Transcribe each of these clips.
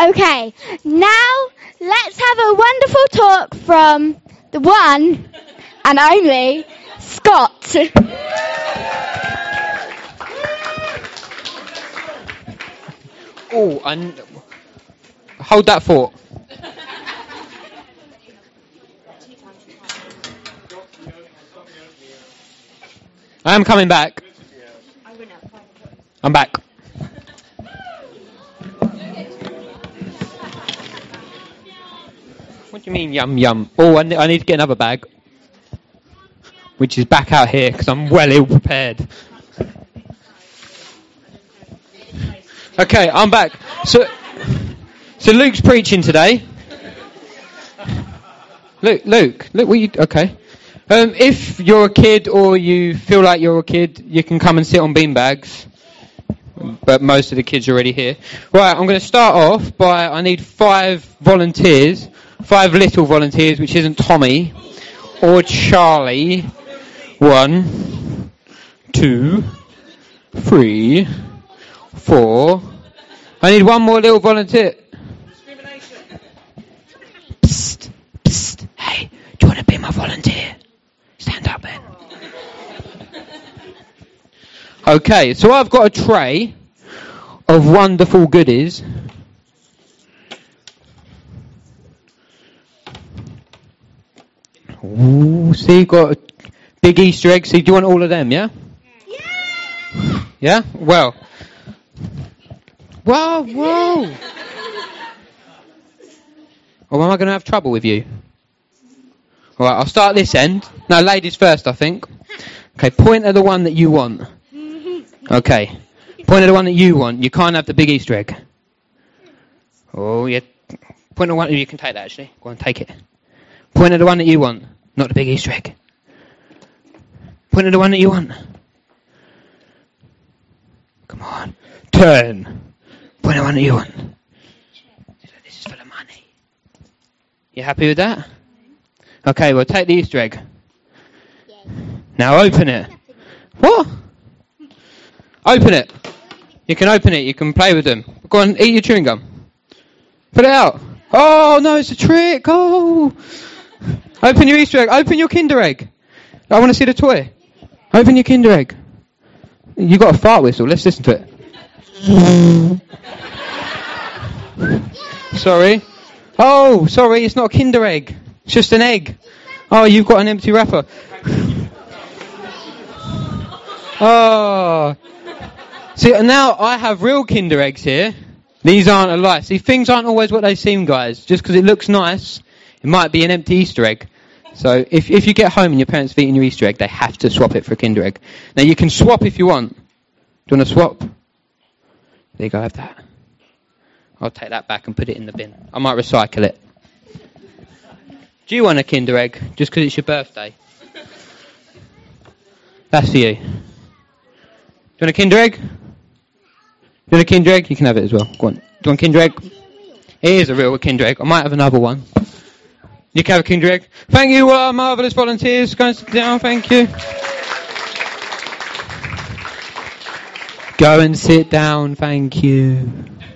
Okay, now let's have a wonderful talk from the one and only Scott. Oh, and hold that thought. I am coming back. I'm back. What do you mean, yum yum? Oh, I need to get another bag, which is back out here because I'm well ill prepared. Okay, I'm back. So Luke's preaching today. Luke, what you? Okay. If you're a kid or you feel like you're a kid, you can come and sit on beanbags. But most of the kids are already here. Right, I'm going to start off by I need 5 volunteers, 5 little volunteers, which isn't Tommy or Charlie. 1, 2, 3, 4. I need one more little volunteer. Psst, psst. Hey, do you want to be my volunteer? Stand up then. Okay, so I've got a tray of wonderful goodies. Ooh, see, got a big Easter egg. See, do you want all of them, yeah? Yeah? Yeah? Well. Whoa. Or am I going to have trouble with you? Alright, I'll start this end. No, ladies first, I think. Okay, point at the one that you want. Okay. Point at the one that you want. You can't have the big Easter egg. Oh, yeah. Point at the one. You can take that, actually. Go on, take it. Point at the one that you want. Not the big Easter egg. Point at the one that you want. Come on. Turn. Point at the one that you want. This is for the money. You happy with that? Okay, well, take the Easter egg. Now open it. What? Open it. You can open it. You can play with them. Go on, eat your chewing gum. Put it out. Oh, no, it's a trick. Oh. Open your Easter egg. Open your Kinder egg. I want to see the toy. Open your Kinder egg. You got a fart whistle. Let's listen to it. Sorry. Oh, sorry. It's not a Kinder egg. It's just an egg. Oh, you've got an empty wrapper. Oh. See, now I have real Kinder eggs here. These aren't a lie. See, things aren't always what they seem, guys. Just because it looks nice, it might be an empty Easter egg. So if you get home and your parents have eaten your Easter egg, they have to swap it for a Kinder egg. Now, you can swap if you want. Do you want to swap? There you go, have that. I'll take that back and put it in the bin. I might recycle it. Do you want a Kinder egg just because it's your birthday? That's for you. Do you want a Kinder egg? You want a Kinder egg? You can have it as well. Go on. Do you want a Kinder egg? It is a real Kinder egg. I might have another one. You can have a Kinder egg. Thank you, marvellous volunteers. Go and sit down. Thank you. Go and sit down. Thank you.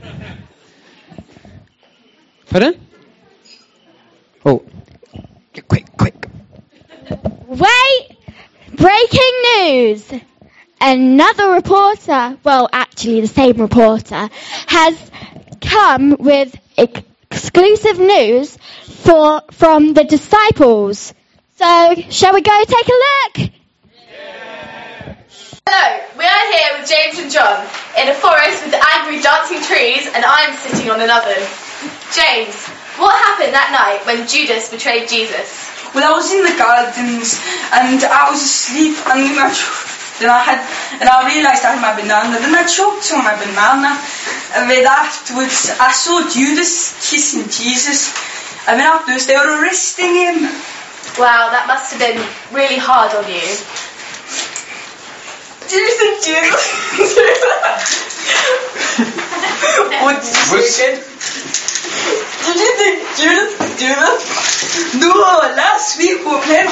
Pardon? Oh. Quick. Wait! Breaking news! Another reporter, well, actually the same reporter, has come with exclusive news from the disciples. So, shall we go take a look? Yeah. Hello, we are here with James and John in a forest with angry dancing trees, and I'm sitting on an oven. James, what happened that night when Judas betrayed Jesus? Well, I was in the gardens and I was asleep and I realised I had my banana. Then I choked on my banana. And then afterwards I saw Judas kissing Jesus. And then afterwards they were arresting him. Wow, that must have been really hard on you. Do you think Judas? What did you think Judas would do that? No, last week we were playing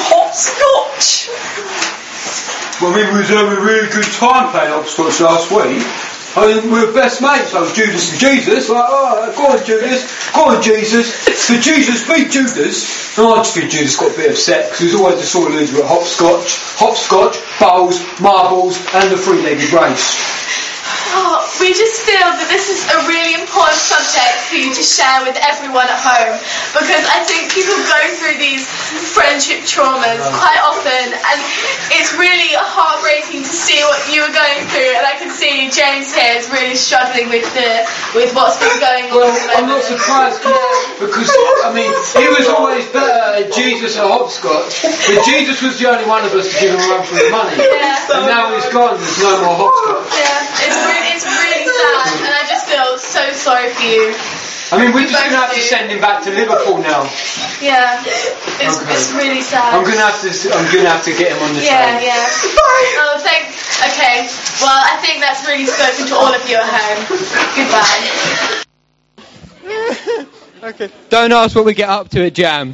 hopscotch. Well, we was having a really good time playing hopscotch last week. And we were best mates. I was Judas and Jesus. Like, oh, go on Jesus. So Jesus beat Judas. And I just think Judas got a bit upset because he was always the sore loser at hopscotch, bowls, marbles, and the three-legged race. Oh, we just feel that this is a really important subject for you to share with everyone at home, because I think people go through these friendship traumas quite often, and it's really heartbreaking to see what you were going through. And I can see James here is really struggling with what's been going on. Well, I'm not surprised because I mean he was always better at Jesus at hopscotch, but Jesus was the only one of us to give him a run for his money. Yeah. And now he's gone. There's no more hopscotch. Yeah, it's really sad, and I just feel so sorry for you. I mean, we're just going to have to send him back to Liverpool now. Yeah, it's really sad. I'm going to have to get him on the train. Yeah. Oh, okay. Well, I think that's really spoken to all of you at home. Goodbye. Okay. Don't ask what we get up to at Jam.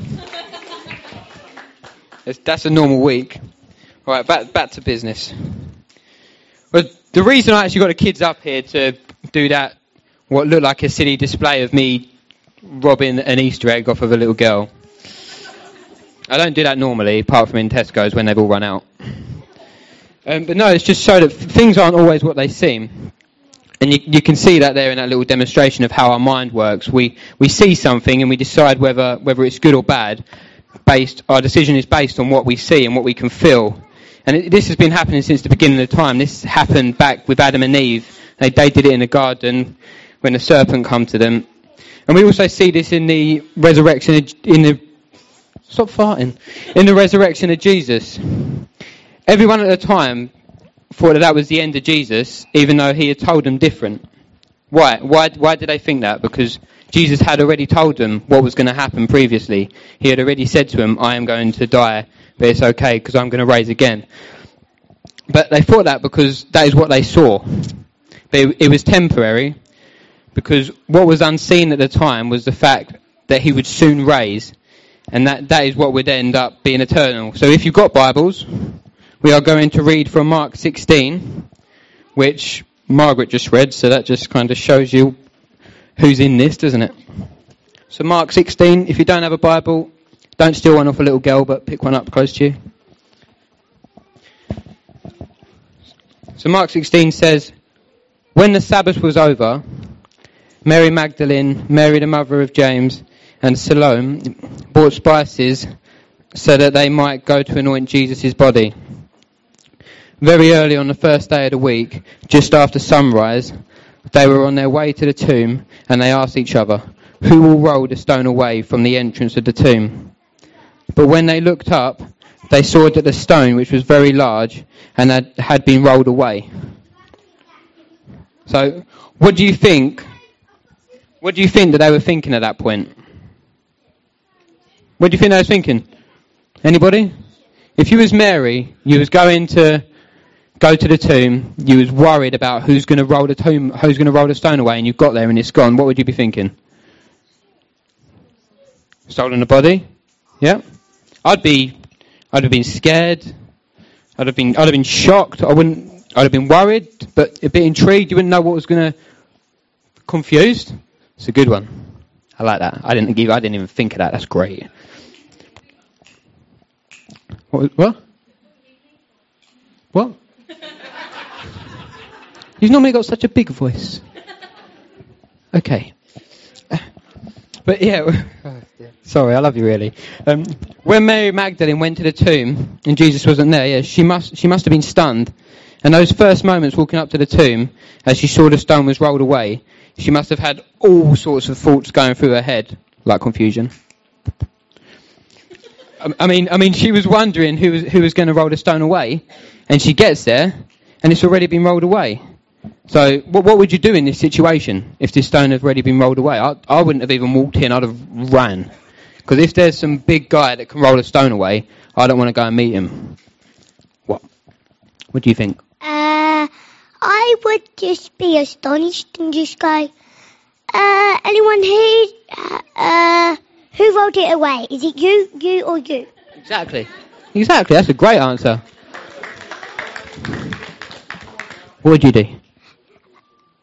That's a normal week. All right, back to business. Well, the reason I actually got the kids up here to do that, what looked like a silly display of me robbing an Easter egg off of a little girl. I don't do that normally, apart from in Tesco's when they've all run out. But no, it's just so that things aren't always what they seem. And you can see that there in that little demonstration of how our mind works. We see something and we decide whether it's good or bad. Our decision is based on what we see and what we can feel. And this has been happening since the beginning of time. This happened back with Adam and Eve. They did it in the garden when the serpent come to them. And we also see this in the resurrection, in the resurrection of Jesus. Everyone at the time thought that was the end of Jesus, even though he had told them different. Why? Why did they think that? Because Jesus had already told them what was going to happen previously. He had already said to them, I am going to die, but it's okay because I'm going to rise again. But they thought that because that is what they saw. But it was temporary, because what was unseen at the time was the fact that he would soon rise, and that is what would end up being eternal. So if you've got Bibles, we are going to read from Mark 16, which Margaret just read, so that just kind of shows you who's in this, doesn't it? So Mark 16, if you don't have a Bible, don't steal one off a little girl, but pick one up close to you. So Mark 16 says, when the Sabbath was over, Mary Magdalene, Mary the mother of James, and Salome bought spices so that they might go to anoint Jesus' body. Very early on the first day of the week, just after sunrise, they were on their way to the tomb, and they asked each other, who will roll the stone away from the entrance of the tomb? But when they looked up, they saw that the stone, which was very large, and had been rolled away. So, what do you think? What do you think that they were thinking at that point? What do you think they were thinking? Anybody? If you was Mary, you was going to go to the tomb, you was worried about who's going to roll the stone away, and you got there and it's gone. What would you be thinking? Stolen the body? Yeah. I'd have been scared. I'd have been shocked. I'd have been worried, but a bit intrigued. You wouldn't know what was going to. Confused. It's a good one. I like that. I didn't even think of that. That's great. What? He's normally got such a big voice. Okay. But yeah, sorry, I love you really. When Mary Magdalene went to the tomb and Jesus wasn't there, she must have been stunned. And those first moments walking up to the tomb, as she saw the stone was rolled away, she must have had all sorts of thoughts going through her head, like confusion. I mean, she was wondering who was going to roll the stone away, and she gets there, and it's already been rolled away. So, what would you do in this situation if this stone had already been rolled away? I wouldn't have even walked in. I'd have ran, because if there's some big guy that can roll a stone away, I don't want to go and meet him. What do you think? I would just be astonished and just go, anyone who rolled it away? Is it you or you? Exactly. That's a great answer. What would you do?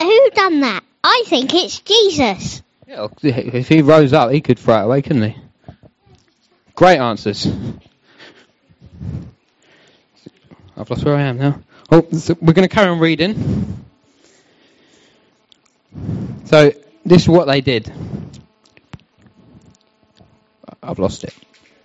who done that? I think it's Jesus. Yeah, if he rose up, he could throw it away, couldn't he? Great answers. I've lost where I am now. Oh, so we're going to carry on reading. So, this is what they did. I've lost it.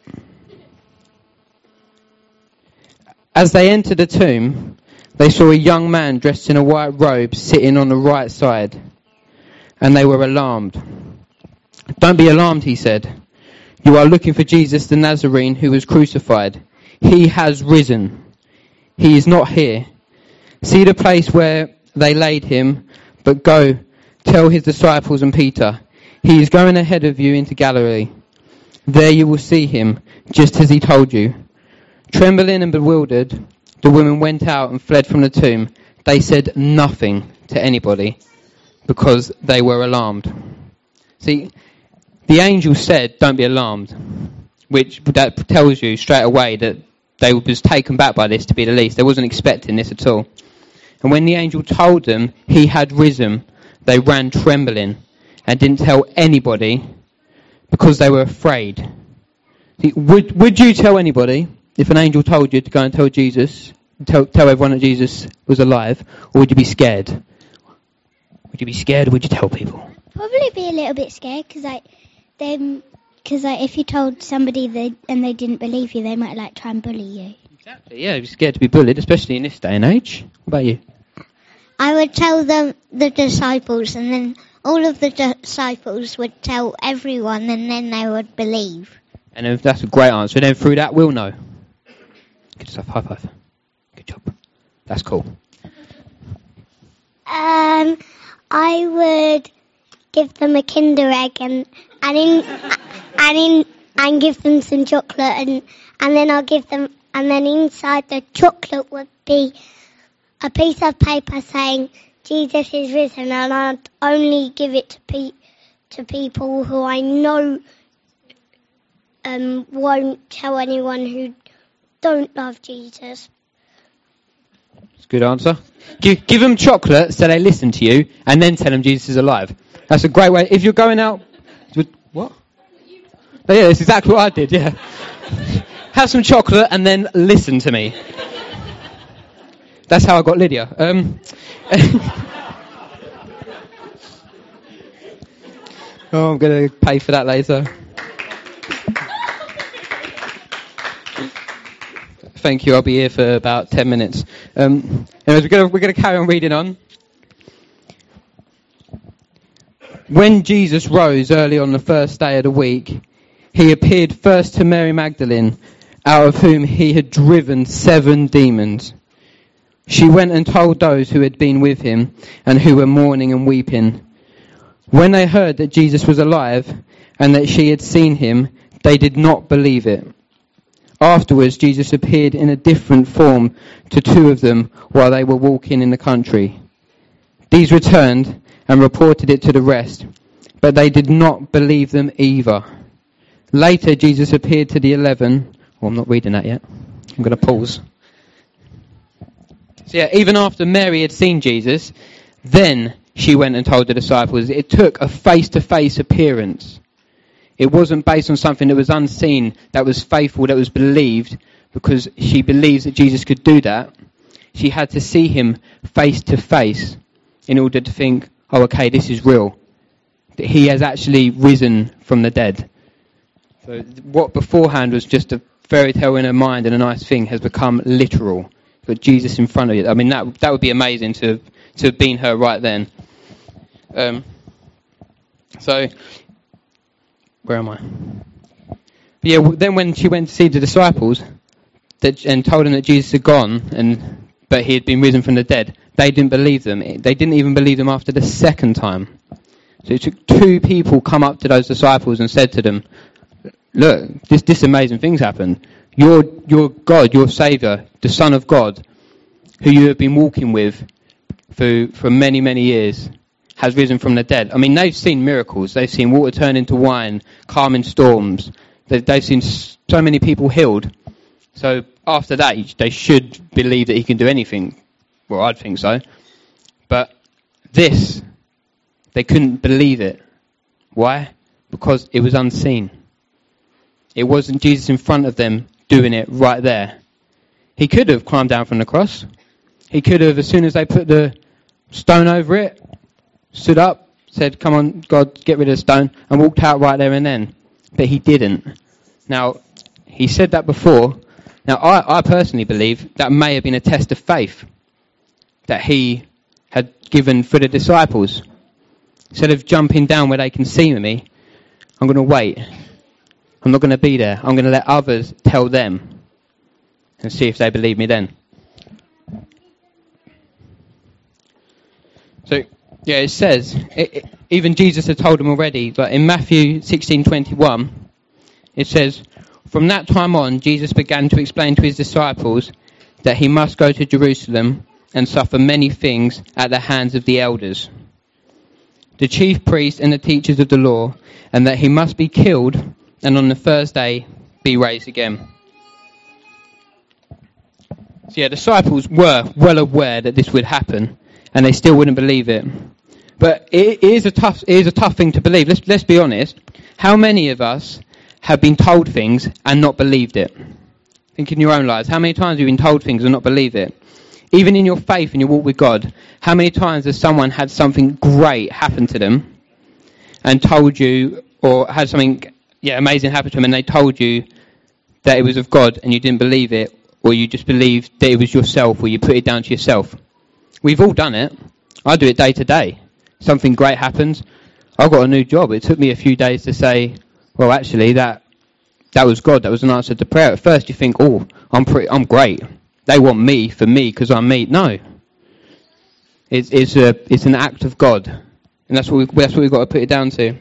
As they entered the tomb, they saw a young man dressed in a white robe sitting on the right side, and they were alarmed. "Don't be alarmed," he said. "You are looking for Jesus the Nazarene who was crucified. He has risen. He is not here. See the place where they laid him, but go, tell his disciples and Peter, he is going ahead of you into Galilee. There you will see him, just as he told you." Trembling and bewildered, the women went out and fled from the tomb. They said nothing to anybody because they were alarmed. See, the angel said, "Don't be alarmed," which that tells you straight away that they were just taken back by this, to be the least. They wasn't expecting this at all. And when the angel told them he had risen, they ran trembling and didn't tell anybody because they were afraid. See, would you tell anybody if an angel told you to go and tell Jesus, tell everyone that Jesus was alive, or would you be scared? Would you be scared, or would you tell people? Probably be a little bit scared because if you told somebody and they didn't believe you, they might try and bully you. Exactly. Yeah, you're scared to be bullied, especially in this day and age. What about you? I would tell them, the disciples, and then all of the disciples would tell everyone, and then they would believe. And if that's a great answer. And then through that, we'll know. Good stuff. High five. Good job. That's cool. I would give them a Kinder Egg and give them some chocolate, and then I'll give them, and then inside the chocolate would be a piece of paper saying Jesus is risen, and I'd only give it to people who I know won't tell anyone who don't love Jesus. That's a good answer. Give them chocolate so they listen to you, and then tell them Jesus is alive. That's a great way. If you're going out... What? Oh, yeah, that's exactly what I did, yeah. Have some chocolate and then listen to me. That's how I got Lydia. Oh, I'm going to pay for that later. Thank you. I'll be here for about 10 minutes. Anyways, we're going to carry on reading on. When Jesus rose early on the first day of the week, he appeared first to Mary Magdalene, out of whom he had driven 7 demons. She went and told those who had been with him and who were mourning and weeping. When they heard that Jesus was alive and that she had seen him, they did not believe it. Afterwards, Jesus appeared in a different form to 2 of them while they were walking in the country. These returned and reported it to the rest, but they did not believe them either. Later, Jesus appeared to the 11. Well, I'm not reading that yet. I'm going to pause. So yeah, even after Mary had seen Jesus, then she went and told the disciples. It took a face-to-face appearance. It wasn't based on something that was unseen, that was faithful, that was believed, because she believes that Jesus could do that. She had to see him face-to-face in order to think, oh, okay, this is real. That he has actually risen from the dead. So what beforehand was just a fairy tale in her mind and a nice thing has become literal. But Jesus in front of you. I mean, that would be amazing to have been her right then. So, where am I? But yeah, then when she went to see the disciples and told them that Jesus had gone, but he had been risen from the dead, they didn't believe them. They didn't even believe them after the second time. So it took 2 people come up to those disciples and said to them, look, this amazing thing's happened. Your God, your Saviour, the Son of God, who you have been walking with for many, many years, has risen from the dead. I mean, they've seen miracles. They've seen water turn into wine, calming storms. They've seen so many people healed. So after that, they should believe that he can do anything. Well, I'd think so. But This, they couldn't believe it. Why? Because it was unseen. It wasn't Jesus in front of them doing it right there. He could have climbed down from the cross. He could have, as soon as they put the stone over it, stood up, said, come on, God, get rid of the stone, and walked out right there and then. But he didn't. Now, he said that before. Now, I personally believe that may have been a test of faith that he had given for the disciples. Instead of jumping down where they can see me, I'm going to wait. I'm not going to be there. I'm going to let others tell them and see if they believe me then. So, yeah, it says, even Jesus had told them already, but in Matthew 16:21, it says, from that time on, Jesus began to explain to his disciples that he must go to Jerusalem and suffer many things at the hands of the elders, the chief priests and the teachers of the law, and that he must be killed and on the first day be raised again. So yeah, disciples were well aware that this would happen, and they still wouldn't believe it. But it is a tough thing to believe. Let's be honest. How many of us have been told things and not believed it? Think in your own lives. How many times have you been told things and not believed it? Even in your faith and your walk with God, how many times has someone had something great happen to them and told you, or had something amazing happen to them and they told you that it was of God and you didn't believe it, or you just believed that it was yourself, or you put it down to yourself? We've all done it. I do it day to day. Something great happens. I got a new job. It took me a few days to say, well, actually, that was God. That was an answer to prayer. At first you think, oh, I'm great. They want me for me because I'm me. No. It's an act of God. And that's what we've got to put it down to.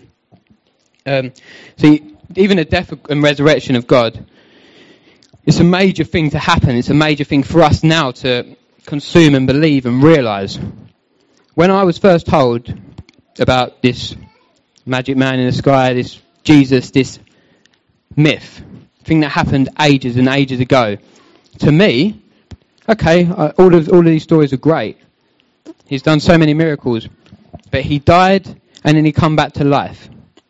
Even the death and resurrection of God, it's a major thing to happen. It's a major thing for us now to consume and believe and realise. When I was first told about this magic man in the sky, this Jesus, this myth, thing that happened ages and ages ago, to me, okay, all of these stories are great. He's done so many miracles, but he died and then he come back to life.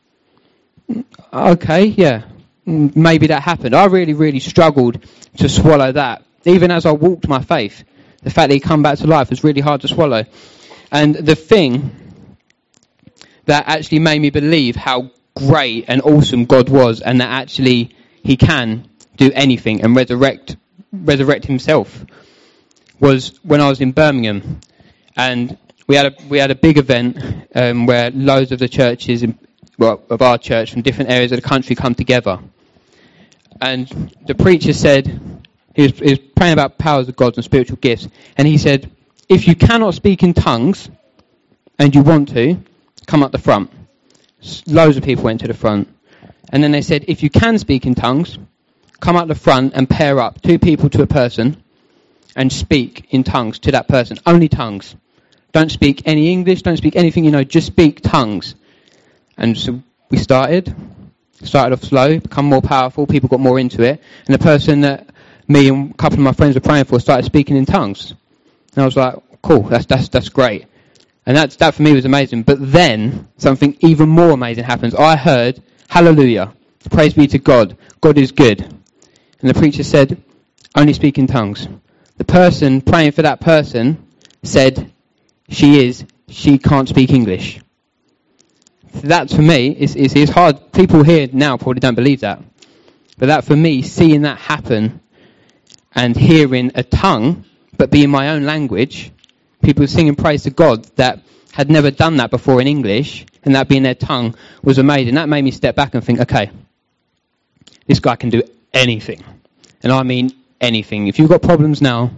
Okay, yeah, maybe that happened. I really, really struggled to swallow that. Even as I walked my faith, the fact that he come back to life was really hard to swallow. And the thing that actually made me believe how great and awesome God was, and that actually he can do anything and resurrect himself, was when I was in Birmingham, and we had a big event where loads of the churches of our church from different areas of the country come together. And the preacher said, he was praying about powers of God and spiritual gifts, and he said, if you cannot speak in tongues and you want to, come up the front. Loads of people went to the front. And then they said, if you can speak in tongues, come up the front and pair up 2 people to a person and speak in tongues to that person. Only tongues. Don't speak any English, don't speak anything you know, just speak tongues. And so we started off slow, become more powerful, people got more into it, and the person that me and a couple of my friends were praying for started speaking in tongues. And I was like, cool, that's great. And that for me was amazing. But then something even more amazing happens. I heard, hallelujah, praise be to God, God is good. And the preacher said, only speak in tongues. The person praying for that person said, she can't speak English. That for me is hard. People here now probably don't believe that. But that for me, seeing that happen and hearing a tongue, but be in my own language, people singing praise to God that had never done that before in English, and that being their tongue was amazing. That made me step back and think, okay, this guy can do anything. And I mean anything. If you've got problems now,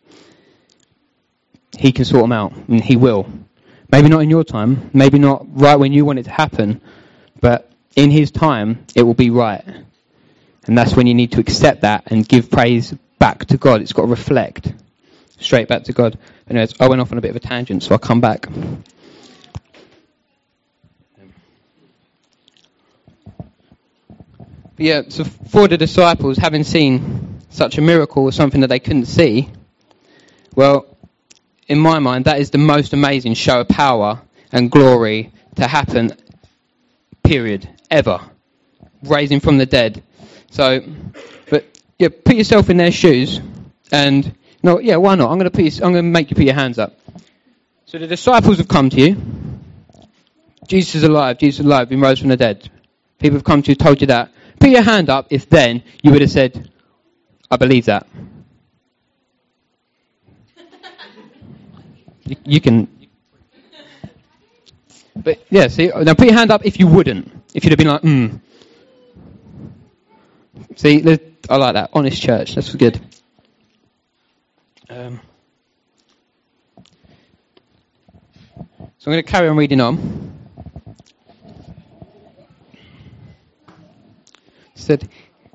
he can sort them out, and he will. Maybe not in your time, maybe not right when you want it to happen, but in his time, it will be right. And that's when you need to accept that and give praise back to God. It's got to reflect straight back to God. Anyways, I went off on a bit of a tangent, so I'll come back. But yeah, so for the disciples, having seen such a miracle or something that they couldn't see, well, in my mind, that is the most amazing show of power and glory to happen, period, ever. Raising from the dead. So, but yeah, put yourself in their shoes, and no, yeah, why not? I'm going to make you put your hands up. So the disciples have come to you. Jesus is alive. Jesus is alive. He rose from the dead. People have come to you, told you that. Put your hand up if then you would have said, I believe that. You can. But yeah, see, now put your hand up if you wouldn't. If you'd have been like, See, I like that. Honest church. That's good. So I'm going to carry on reading on. It said,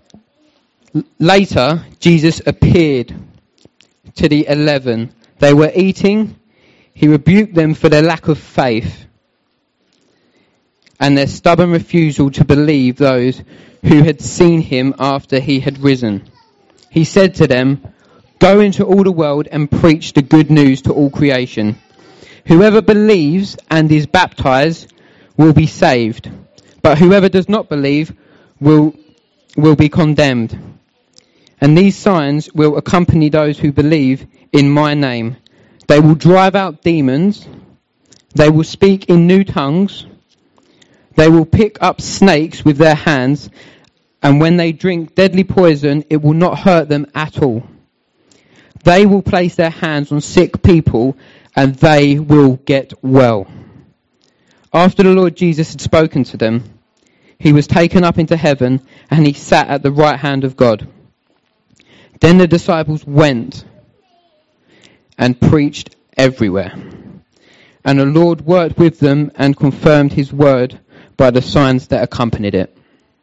later, Jesus appeared to the 11. They were eating. He rebuked them for their lack of faith and their stubborn refusal to believe those who had seen him after he had risen. He said to them, go into all the world and preach the good news to all creation. Whoever believes and is baptized will be saved, but whoever does not believe will be condemned. And these signs will accompany those who believe in my name. They will drive out demons. They will speak in new tongues. They will pick up snakes with their hands, and when they drink deadly poison, it will not hurt them at all. They will place their hands on sick people, and they will get well. After the Lord Jesus had spoken to them, he was taken up into heaven, and he sat at the right hand of God. Then the disciples went and preached everywhere. And the Lord worked with them and confirmed his word by the signs that accompanied it.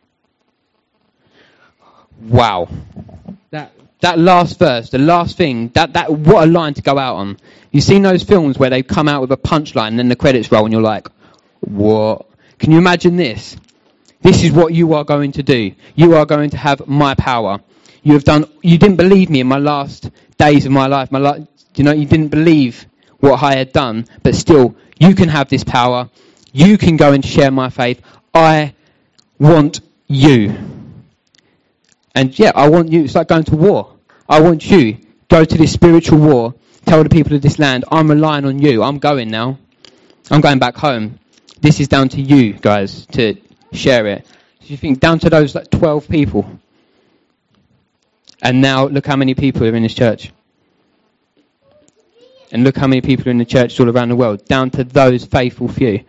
Wow. That last verse, the last thing, that what a line to go out on. You've seen those films where they come out with a punchline and then the credits roll and you're like, what? Can you imagine this? This is what you are going to do. You are going to have my power. You didn't believe me in my last days of my life. You didn't believe what I had done, but still, you can have this power. You can go and share my faith. I want you. And yeah, I want you. It's like going to war. I want you. Go to this spiritual war. Tell the people of this land, I'm relying on you. I'm going now. I'm going back home. This is down to you guys to share it. So you think down to those 12 people. And now look how many people are in this church. And look how many people are in the church all around the world. Down to those faithful few.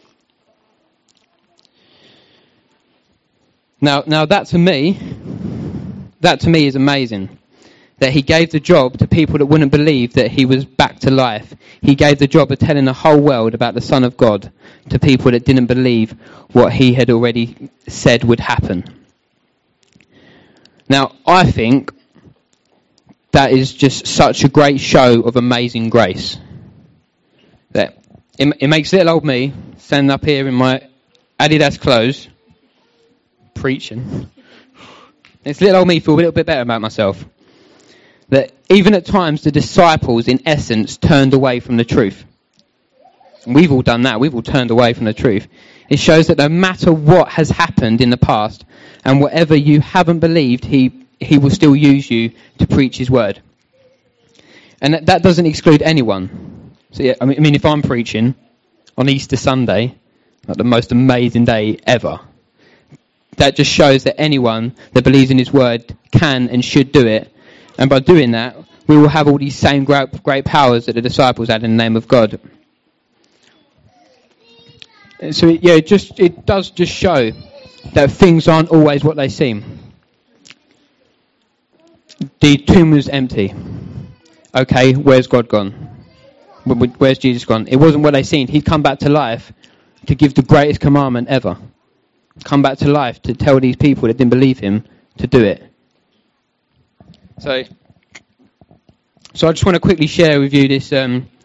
Now that to me is amazing. That he gave the job to people that wouldn't believe that he was back to life. He gave the job of telling the whole world about the Son of God to people that didn't believe what he had already said would happen. Now, I think that is just such a great show of amazing grace. That it makes little old me standing up here in my Adidas clothes, preaching. It's little old me feel a little bit better about myself. That even at times the disciples, in essence, turned away from the truth. And we've all done that. We've all turned away from the truth. It shows that no matter what has happened in the past, and whatever you haven't believed, he will still use you to preach his word. And that doesn't exclude anyone. So yeah, I mean, if I'm preaching on Easter Sunday, like the most amazing day ever, that just shows that anyone that believes in his word can and should do it. And by doing that, we will have all these same great powers that the disciples had in the name of God. So it does just show that things aren't always what they seem. The tomb was empty. Okay, where's God gone? Where's Jesus gone? It wasn't what they seen. He'd come back to life to give the greatest commandment ever. Come back to life to tell these people that didn't believe him to do it. So I just want to quickly share with you this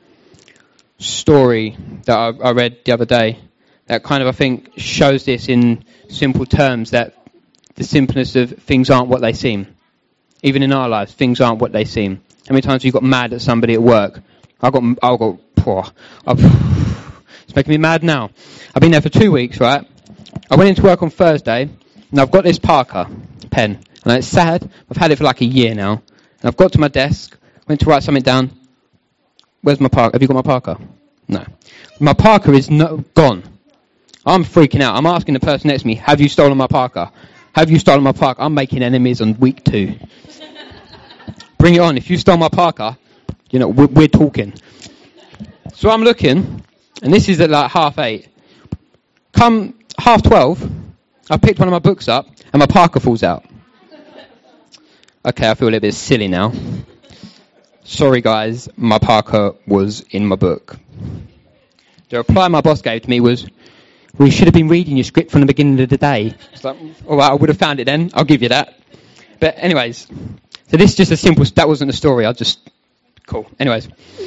story that I read the other day that kind of, I think, shows this in simple terms, that the simpleness of things aren't what they seem. Even in our lives, things aren't what they seem. How many times have you got mad at somebody at work It's making me mad now. I've been there for 2 weeks, right? I went into work on Thursday, and I've got this Parker pen. And it's sad, I've had it for like a year now. And I've got to my desk, went to write something down. Where's my Parker? Have you got my Parker? No. My Parker is gone. I'm freaking out. I'm asking the person next to me, have you stolen my Parker? Have you stolen my Parker? I'm making enemies on week 2. Bring it on. If you stole my Parker, we're talking. So I'm looking, and this is at like 8:30. Come 12:30, I picked one of my books up, and my Parker falls out. Okay, I feel a little bit silly now. Sorry guys, my Parker was in my book. The reply my boss gave to me was, we should have been reading your script from the beginning of the day. It's like, alright, I would have found it then, I'll give you that. But anyways, so this is just a simple, that wasn't the story, cool. Anyways.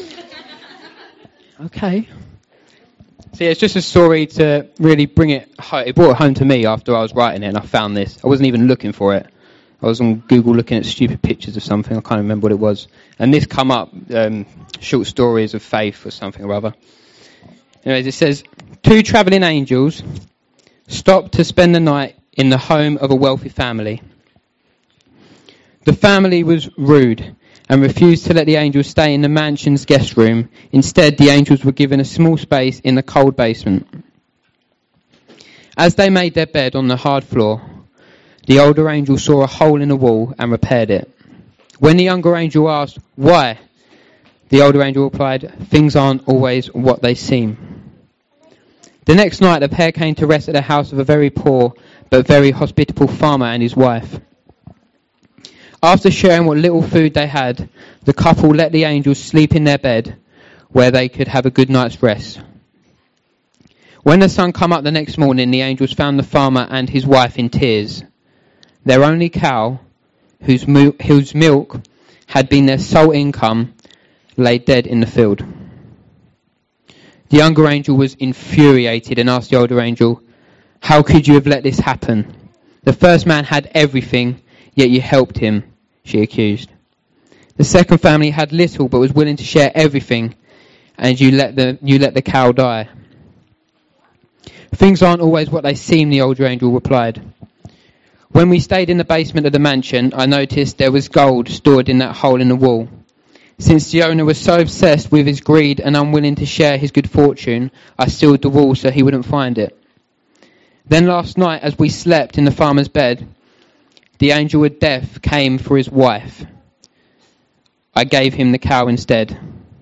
Okay. So yeah, it's just a story to really bring it home. It brought it home to me after I was writing it and I found this. I wasn't even looking for it. I was on Google looking at stupid pictures of something. I can't remember what it was. And this come up, short stories of faith or something or other. Anyways, it says, 2 travelling angels stopped to spend the night in the home of a wealthy family. The family was rude and refused to let the angels stay in the mansion's guest room. Instead, the angels were given a small space in the cold basement. As they made their bed on the hard floor, the older angel saw a hole in the wall and repaired it. When the younger angel asked, why? The older angel replied, things aren't always what they seem. The next night, the pair came to rest at the house of a very poor but very hospitable farmer and his wife. After sharing what little food they had, the couple let the angels sleep in their bed where they could have a good night's rest. When the sun came up the next morning, the angels found the farmer and his wife in tears. Their only cow, whose milk had been their sole income, lay dead in the field. The younger angel was infuriated and asked the older angel, how could you have let this happen? The first man had everything, yet you helped him, she accused. The second family had little but was willing to share everything, and you let the cow die. Things aren't always what they seem, the older angel replied. When we stayed in the basement of the mansion, I noticed there was gold stored in that hole in the wall. Since the owner was so obsessed with his greed and unwilling to share his good fortune, I sealed the wall so he wouldn't find it. Then last night, as we slept in the farmer's bed, the angel of death came for his wife. I gave him the cow instead.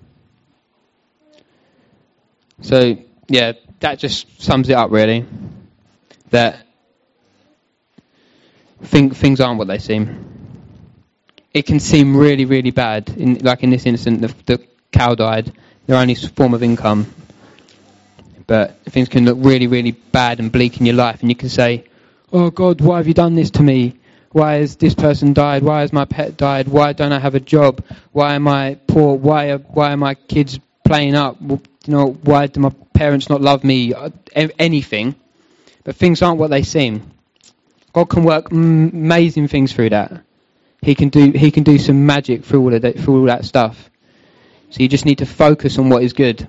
So, yeah, that just sums it up, really. That things aren't what they seem. It can seem really, really bad. Like in this instance, the cow died, their only form of income. But things can look really, really bad and bleak in your life, and you can say, oh God, why have you done this to me? Why has this person died? Why has my pet died? Why don't I have a job? Why am I poor? Why are my kids playing up? Why do my parents not love me? Anything. But things aren't what they seem. God can work amazing things through that. He can do some magic through all of that, through all that stuff. So you just need to focus on what is good.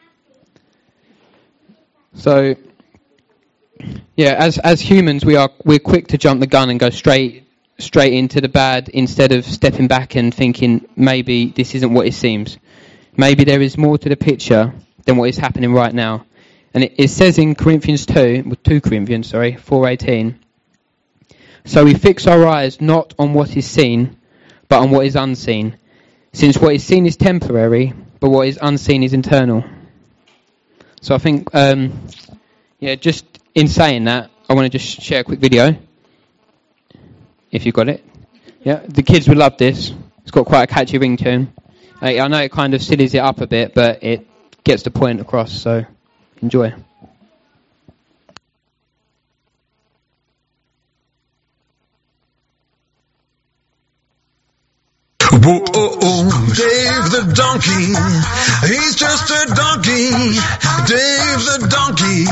So, yeah, as humans, we're quick to jump the gun and go straight into the bad instead of stepping back and thinking maybe this isn't what it seems. Maybe there is more to the picture than what is happening right now. And it says in 2 Corinthians 4:18. So we fix our eyes not on what is seen, but on what is unseen. Since what is seen is temporary, but what is unseen is eternal. So I think, just in saying that, I want to just share a quick video. If you've got it. Yeah, the kids will love this. It's got quite a catchy ringtone. I know it kind of sillies it up a bit, but it gets the point across, so enjoy. Whoa, Dave the donkey, he's just a donkey, Dave the donkey,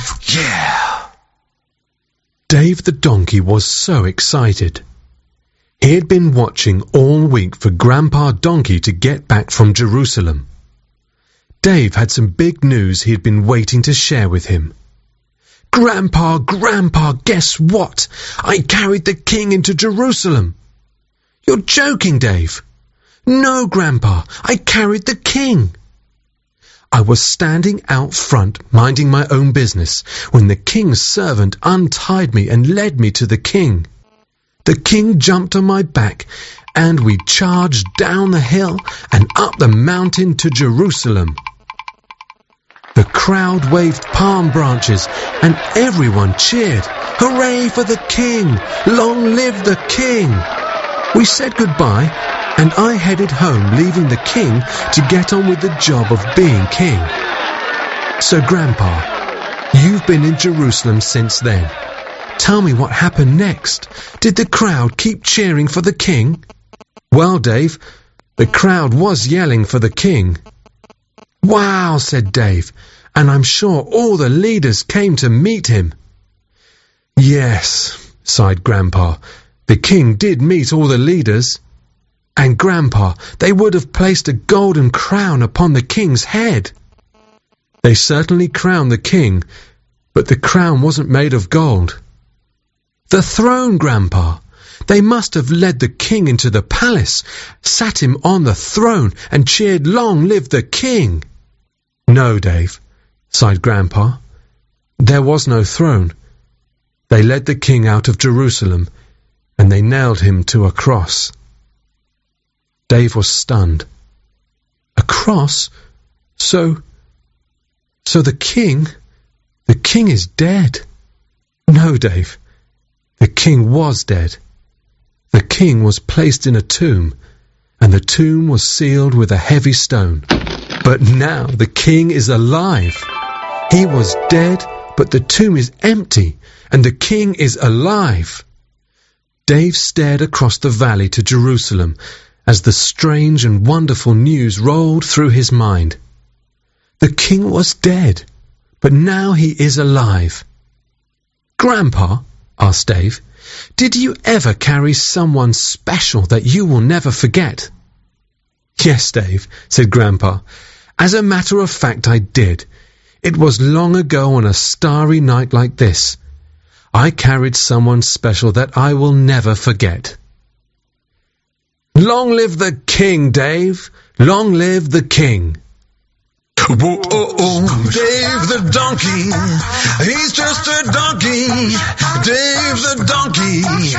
yeah. Dave the donkey was so excited. He had been watching all week for Grandpa Donkey to get back from Jerusalem. Dave had some big news he had been waiting to share with him. Grandpa, guess what? I carried the king into Jerusalem. You're joking, Dave. No, Grandpa, I carried the king. I was standing out front, minding my own business, when the king's servant untied me and led me to the king. The king jumped on my back, and we charged down the hill and up the mountain to Jerusalem. The crowd waved palm branches, and everyone cheered. Hooray for the king! Long live the king! We said goodbye, and I headed home, leaving the king to get on with the job of being king. So, Grandpa, you've been in Jerusalem since then. Tell me what happened next. Did the crowd keep cheering for the king? Well, Dave, the crowd was yelling for the king. Wow, said Dave, and I'm sure all the leaders came to meet him. Yes, sighed Grandpa, the king did meet all the leaders. And Grandpa, they would have placed a golden crown upon the king's head. They certainly crowned the king, but the crown wasn't made of gold. The throne, Grandpa. They must have led the king into the palace, sat him on the throne, and cheered, "Long live the king!" No, Dave, sighed Grandpa. There was no throne. They led the king out of Jerusalem, and they nailed him to a cross. Dave was stunned. A cross? So the king is dead. No, Dave, the king was dead. The king was placed in a tomb, and the tomb was sealed with a heavy stone. But now the king is alive. He was dead, but the tomb is empty, and the king is alive. Dave stared across the valley to Jerusalem as the strange and wonderful news rolled through his mind. The king was dead, but now he is alive. Grandpa, asked Dave, did you ever carry someone special that you will never forget? Yes, Dave, said Grandpa. As a matter of fact, I did. It was long ago on a starry night like this. I carried someone special that I will never forget. Long live the king, Dave! Long live the king! Whoa, oh, oh, Dave the donkey, he's just a donkey, Dave the donkey,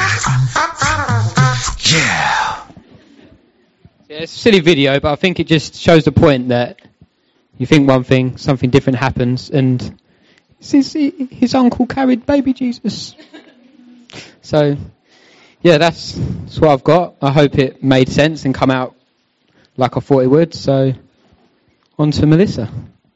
yeah. Yeah, it's a silly video, but I think it just shows the point that you think one thing, something different happens, and his uncle carried baby Jesus. So, yeah, that's what I've got. I hope it made sense and come out like I thought it would. So, on to Melissa.